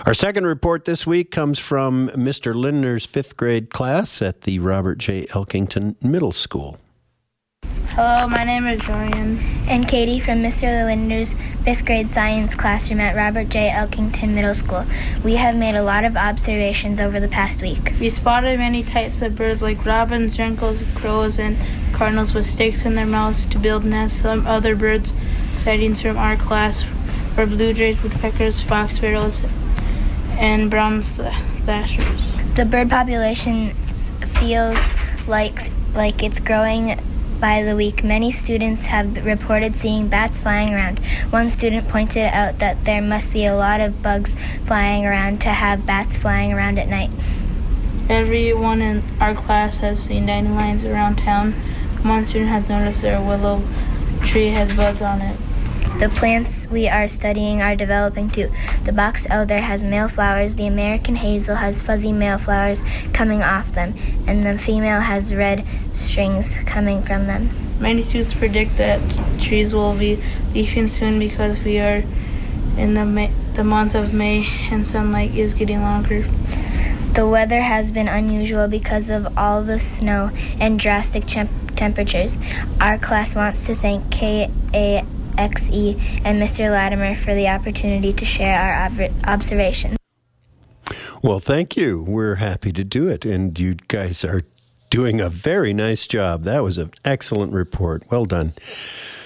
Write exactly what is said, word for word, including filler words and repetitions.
Our second report this week comes from Mister Lindner's fifth grade class at the Robert J. Elkington Middle School. Hello, my name is Julian. And Katie from Mister Lindner's fifth grade science classroom at Robert J. Elkington Middle School. We have made a lot of observations over the past week. We spotted many types of birds like robins, juncos, crows, and cardinals with sticks in their mouths to build nests. Some other birds sightings from our class were blue jays, woodpeckers, fox sparrows, and brown thrashers. The bird population feels like like it's growing by the week. Many students have reported seeing bats flying around. One student pointed out that there must be a lot of bugs flying around to have bats flying around at night. Everyone in our class has seen dandelions around town. One student has noticed their willow tree has buds on it. The plants we are studying are developing too. The box elder has male flowers, the American hazel has fuzzy male flowers coming off them, and the female has red strings coming from them. Many students predict that trees will be leafing soon because we are in the May, the month of May and sunlight is getting longer. The weather has been unusual because of all the snow and drastic temp- temperatures. Our class wants to thank K A X E and Mister Latimer for the opportunity to share our ob- observations. Well, thank you. We're happy to do it, and you guys are doing a very nice job. That was an excellent report. Well done.